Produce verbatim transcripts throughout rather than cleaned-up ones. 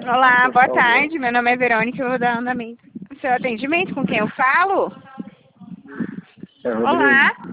Olá, Por boa favor. tarde. Meu nome é Verônica, eu vou dar andamento ao seu atendimento. Com quem eu falo? É Rodrigo. Olá.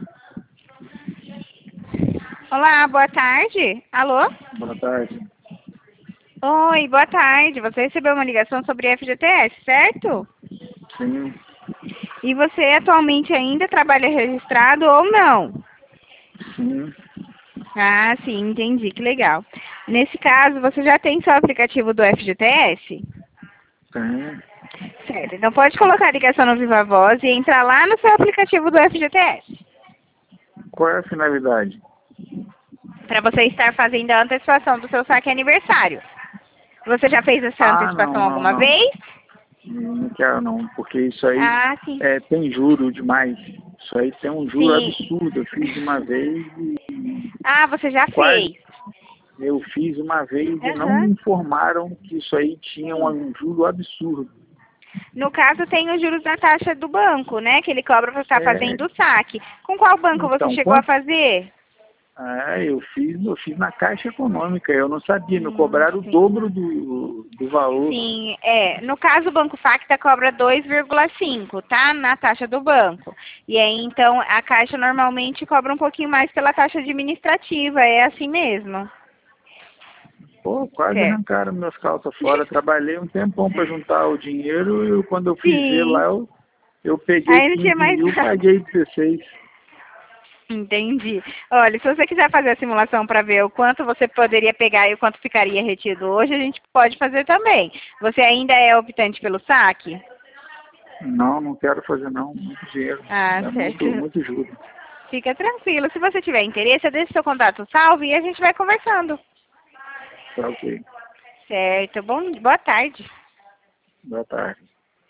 Olá, boa tarde. Alô? Boa tarde. Oi, boa tarde. Você recebeu uma ligação sobre F G T S, certo? Sim, E você atualmente ainda trabalha registrado ou não? sim, Ah, sim, entendi. Que legal. Nesse caso, você já tem seu aplicativo do F G T S? sim. Certo. Então pode colocar a ligação no Viva Voz e entrar lá no seu aplicativo do F G T S. Qual é a finalidade? Para você estar fazendo a antecipação do seu saque aniversário. Você já fez essa Ah, antecipação não, não, alguma não. vez? Não quero não, porque isso aí Ah, sim. é, tem juro demais. Isso aí tem um juro Sim. absurdo. Eu fiz uma vez e Ah, você já quase. fez. Eu fiz uma vez e não me Aham. informaram que isso aí tinha um, Sim. um juro absurdo. No caso, tem os juros da taxa do banco, né? Que ele cobra para estar É, fazendo o saque. Com qual banco você então, chegou a quanto? fazer? Ah, eu fiz, eu fiz na Caixa Econômica. Eu não sabia, me Hum, cobraram o sim. dobro do, do valor. Sim, é. No caso, o Banco Facta cobra dois vírgula cinco, tá? Na taxa do banco. E aí, então, a Caixa normalmente cobra um pouquinho mais pela taxa administrativa. É assim mesmo. Pô, quase Certo. arrancaram meus calças fora. Trabalhei um tempão para juntar o dinheiro e eu- quando eu fui ver lá, Sim. eu, eu peguei Aí não tinha quinze mais mil, nada. paguei dezesseis. Entendi. Olha, se você quiser fazer a simulação para ver o quanto você poderia pegar e o quanto ficaria retido hoje, a gente pode fazer também. Você ainda é optante pelo saque? Não, não quero fazer não, muito dinheiro. Ah, É certo. muito, muito juro. Fica tranquilo. Se você tiver interesse, deixe seu contato salvo e a gente vai conversando. Tá ok. Certo. Bom, boa tarde. Boa tarde.